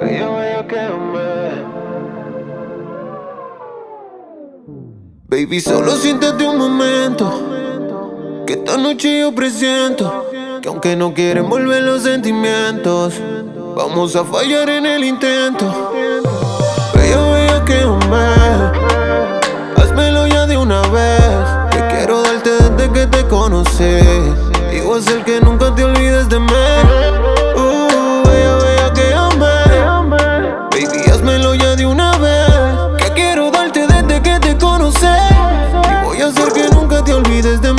Bella que amé. Baby, solo siéntate un momento, que esta noche yo presiento que aunque no quieren volver los sentimientos, vamos a fallar en el intento. Bella que amé, házmelo ya de una vez, que quiero darte desde que te conocí, y voy a hacer que nunca te olvides de mí. Bella que amé, baby, házmelo ya de una vez, que quiero darte desde que te conocí, y voy a hacer que nunca te olvides de mí.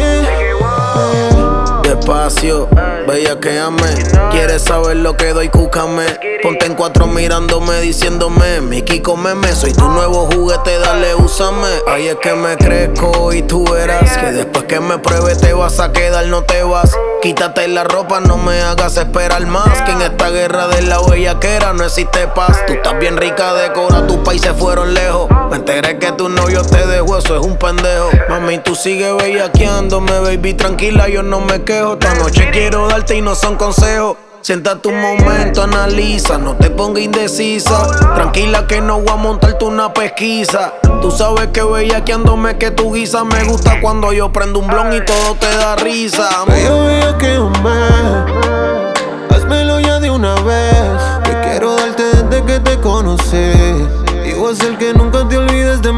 Despacio, bella que amé. Quieres saber lo que doy, cúcame. Ponte en cuatro mirándome, diciéndome: Miki, cómeme, soy tu nuevo juguete, dale, úsame. Ahí es que me crezco y tú verás que después que me pruebe te vas a quedar, no te vas. Quítate la ropa, no me hagas esperar más, que en esta guerra de la bellaquera no existe paz. Tú estás bien rica de cora, tus países fueron lejos. Me enteré que tu novio te dejó, eso es un pendejo. Mami, tú sigues bellaqueándome, baby, tranquila, yo no me quejo. Esta noche quiero darte y no son consejos. Siéntate un momento, analiza, no te pongas indecisa. Tranquila que no voy a montarte una pesquisa. Tú sabes que bellaqueándome que tu guisa. Me gusta cuando yo prendo un blon y todo te da risa. Bella que amé, házmelo ya de una vez, que quiero darte desde que te conocí, y voy a hacer que nunca te olvides de mí.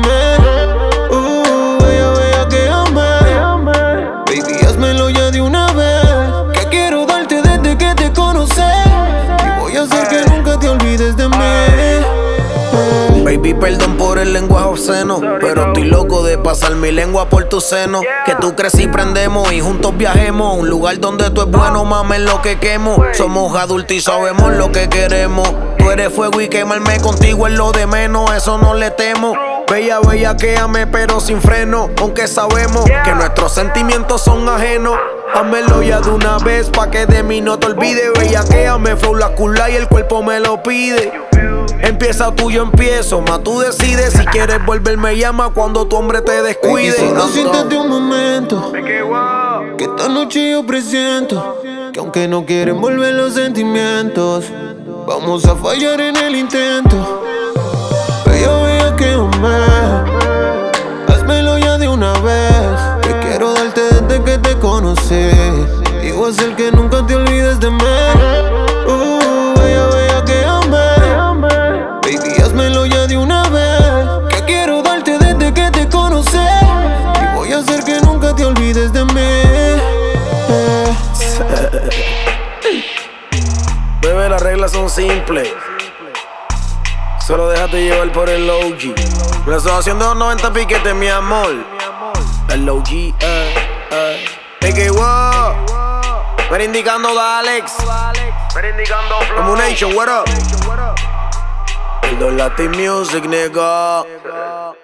Bella que amé, baby, házmelo ya de una vez, que quiero darte desde que te conocí, y voy a hacer que nunca te olvides de mí. Baby, perdón por el lenguaje obsceno, pero estoy loco de pasar mi lengua por tu seno. Que tú crees y prendemos y juntos viajemos a un lugar donde tú es bueno, mames lo que quemo. Somos adultos y sabemos lo que queremos. Tú eres fuego y quemarme contigo es lo de menos, eso no le temo. Bella que amé pero sin freno, aunque sabemos que nuestros sentimientos son ajenos. Hámelo ya de una vez pa' que de mí no te olvides. Bella que amé, flow la cula y el cuerpo me lo pide. Empieza tú, yo empiezo, más tú decides. Si quieres volver me llama cuando tu hombre te descuide. Baby, solo siéntate un momento, que esta noche yo presiento que aunque no quieren volver los sentimientos, vamos a fallar en el intento. Bella que amé, házmelo ya de una vez, que quiero darte desde que te conocí, y voy a hacer que nunca te olvides de mí. Bella que amé, baby, házmelo ya de una vez, que quiero darte desde que te conocí, y voy a hacer que nunca te olvides de mí. Bebé, las reglas son simples. Solo déjate llevar por el OG. La asociación de los 90 piquetes, mi amor. El OG, Mickey, wow. Merindicando da Alex. Combination, what up? El Latin Music, nigga.